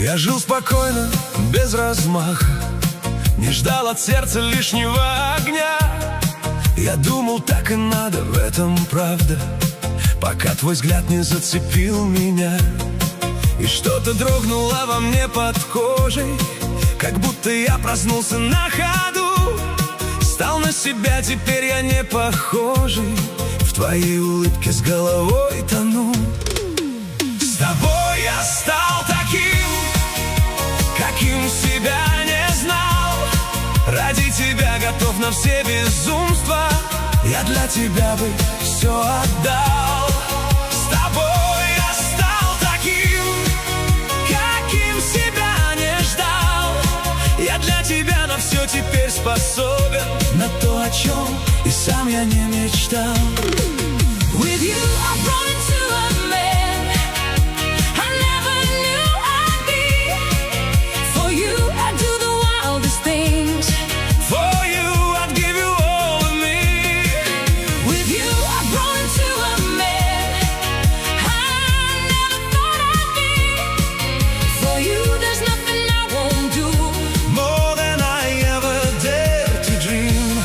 Я жил спокойно, без размаха, не ждал от сердца лишнего огня. Я думал, так и надо, в этом правда, пока твой взгляд не зацепил меня. И что-то дрогнуло во мне под кожей, как будто я проснулся на ходу. Стал на себя, теперь я не похожий, в твоей улыбке с головой тону. С тобой я стал таким, каким себя не знал. Ради тебя готов на все безумства, я для тебя бы все отдал. С тобой я стал таким, каким себя не ждал. Я для тебя на все теперь способен, на то, о чем и сам я не мечтал. With you I've grown into a man I never knew I'd be. For you I'd do the wildest things. For you I'd give you all of me. With you I've grown into a man I never thought I'd be. For you there's nothing I won't do, More than I ever dared to dream.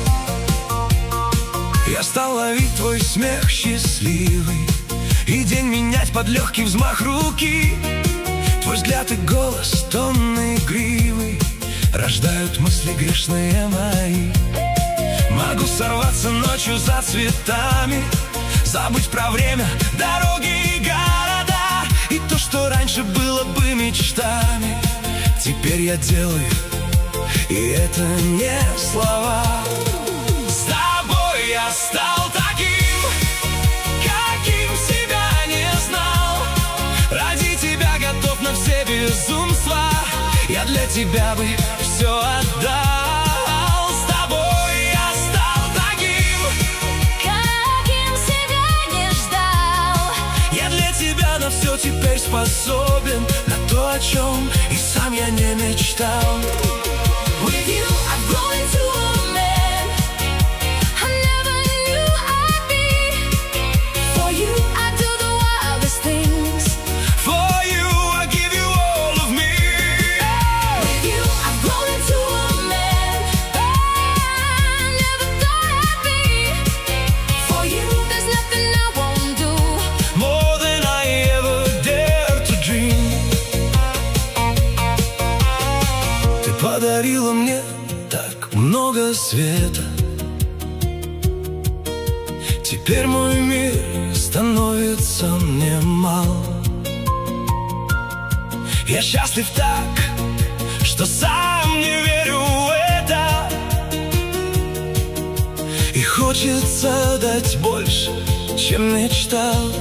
Я стал ловить твой смех счастливый и день менять под легкий взмах руки. Твой взгляд и голос тонны игривый рождают мысли грешные мои. Могу сорваться ночью за цветами, забыть про время, дороги и города. И то, что раньше было бы мечтами, теперь я делаю, и это не слова. С тобой я стал таким, каким себя не знал. Ради тебя готов на все безумства, я для тебя бы все отдал. С тобой я стал таким, каким себя не ждал. я для тебя на все теперь способен, на то, о чем и сам я не мечтал. With you I've grown into a man I never knew I'd be. For you I'd do the wildest things. For you I give you all of me. With you I've grown into a man I never thought I'd be. For you there's nothing I won't do, More than I ever dared to dream. Ты подарила мне так много света, теперь мой мир становится мне мал. Я счастлив так, что сам не верю в это, и хочется дать больше, чем мечтал.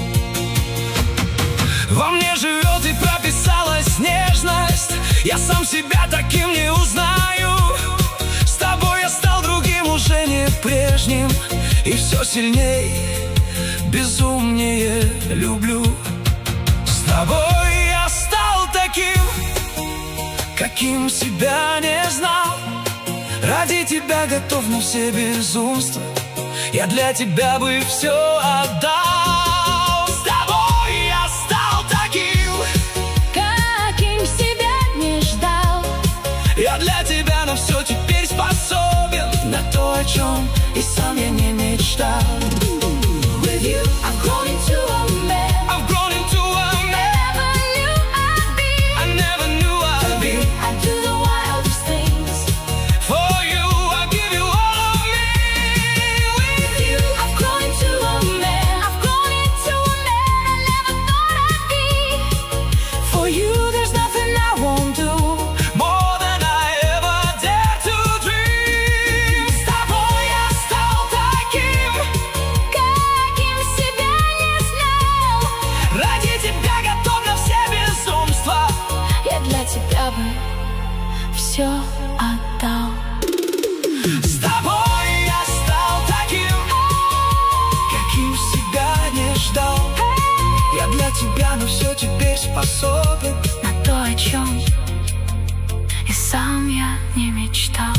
Во мне живет и прописалась нежность, я сам себя таким не узнаю. С тобой я стал другим, уже не прежним, и все сильнее, безумнее люблю. С тобой я стал таким, каким себя не знал. Ради тебя готов на все безумства, я для тебя бы все отдал. С тобой я стал таким, каким себя не ждал. я для тебя на все теперь способен, на то, о чем и сам я не мечтал. With you I've grown into a man I've grown into a man I never knew I'd be. I never knew I'd be. I do the wildest things. For you I give you all of me. With you I've grown into a man I've grown into a man I never thought I'd be. For you there's nothing I won't do, More than I ever dared to dream. С тобой я стал таким, каким себя не знал. ради тебя готов на все безумства. Я для тебя бы все отдал. С тобой я стал таким, каким себя не ждал. Я для тебя на все теперь способен, На то, о чем и сам я не мечтал.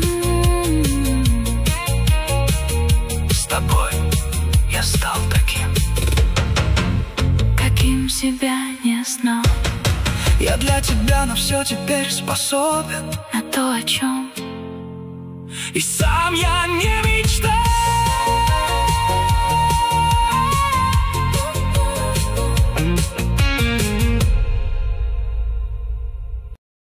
с тобой я стал таким. себя не знал. Я для тебя на все теперь способен, На то, о чем и сам я не видел.